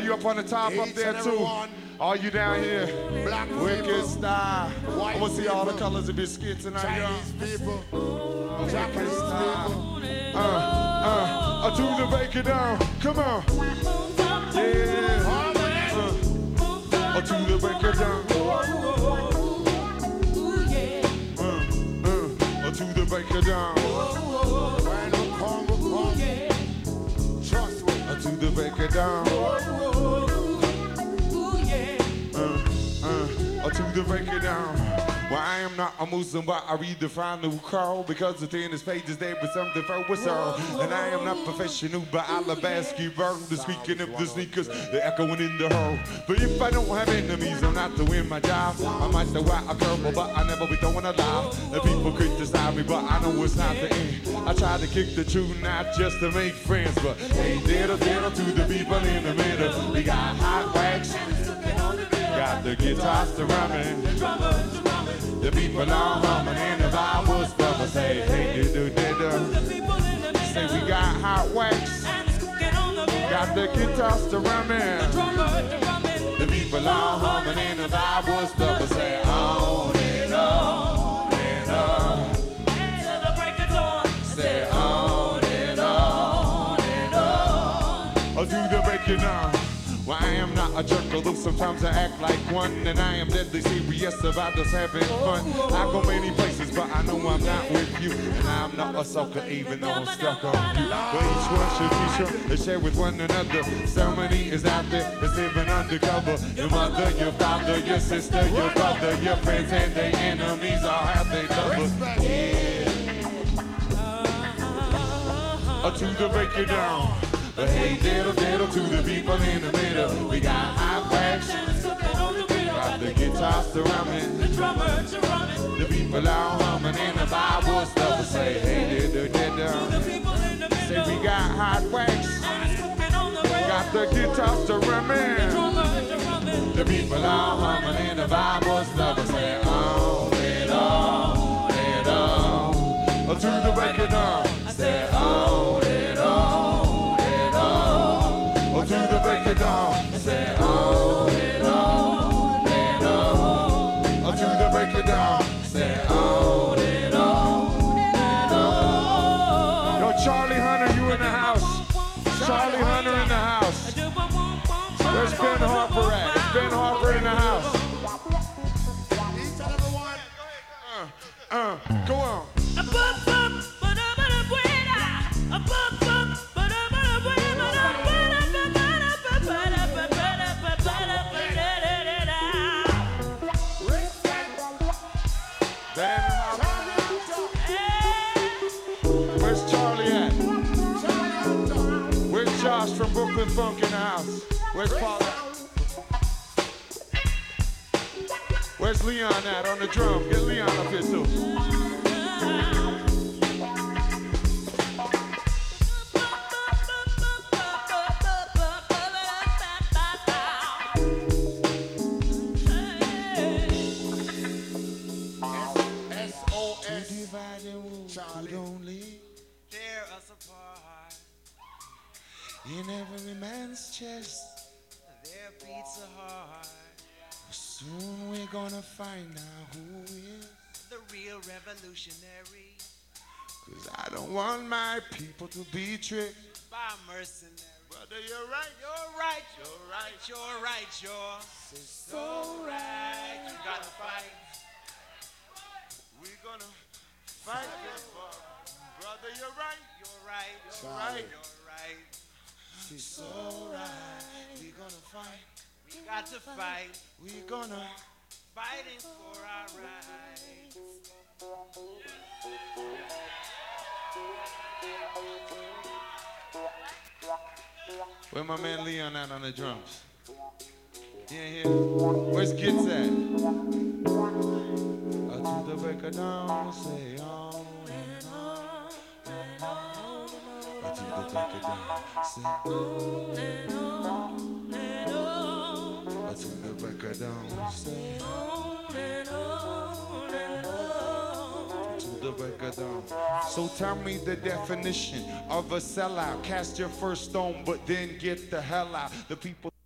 you up on the top up there too. All you down here. Black Wicked style. I want to see all the people, colors of biscuits tonight, Chinese people, Japanese people. To the bake it down. Come on. Yeah. To the bake it down. To the bake it down. Trust me. To the bake it down. To the break it down. Well, I am not a Muslim, but I redefine the Quran because within this page is there with something for us all. And I am not professional, but I'll ask you, bro. The speaking of the sneakers, they're echoing in the hole. But if I don't have enemies, I'm not to win my job. I might throw out a curveball, but I never be throwing a lie. The people criticize me, but I know it's not the end. I try to kick the tune, not just to make friends, but hey, diddle diddle to the people in the middle. We got hot wax. Got the guitars to rumming, the people all humming, and if I was brother, say, hey, do. Say we got hot wax, got the guitars to rumming, the people all humming, and if I was brother, say, on and on and on, till the break of dawn, say on and on and on, do the breaking on. Well, I am not a jerk, although sometimes I act like one, and I am deadly serious about just having fun. I go many places, but I know I'm not with you, and I'm not a sucker, even though I'm stuck on you. But each one should be sure to share with one another. Somebody is out there that's living undercover. Your mother, your father, your sister, your brother, your friends, and their enemies all have their cover. Yeah. To the break it down. Hey, diddle diddle to the people in the middle. We got hot wax, got the guitars to rumming, the people all humming, and the Bible stuff to say, hey, diddle diddle. Say we got hot wax, got the guitars to rumming, the people all humming, and the Bible stuff to say, on and on and on, to the break it down. Say on and on. To the break it down, say on and on and on. To the break it down, say on and on and on. Yo, Charlie Hunter, you in the house? Charlie Hunter in the house. Where's Ben Harper at? Is Ben Harper in the house? Go on. Where's Charlie at? Where's Josh from Brooklyn Funk in the house? Where's Paul at? Where's Leon at on the drum? Get Leon up here too. Tear us apart. In every man's chest, Their beats are hard. soon we're gonna find out who is. The real revolutionary. 'Cause I don't want my people to be tricked by mercenaries. Brother, you're right. You're right. You're right. You're right. You're so right. You gotta fight. We're gonna fight this war. Brother, you're right. You're right. You're right. You're right. She's so right. We're gonna fight. We got to fight. We're gonna fighting for our rights. Where my man Leon at on the drums? Yeah, here. Where's Kids at? To the break of dawn, say on and on and on. To the break of dawn, say on and on and on. To the break of dawn, say on and on and on. To the break of dawn. So tell me the definition of a sellout. Cast your first stone, but then get the hell out. The people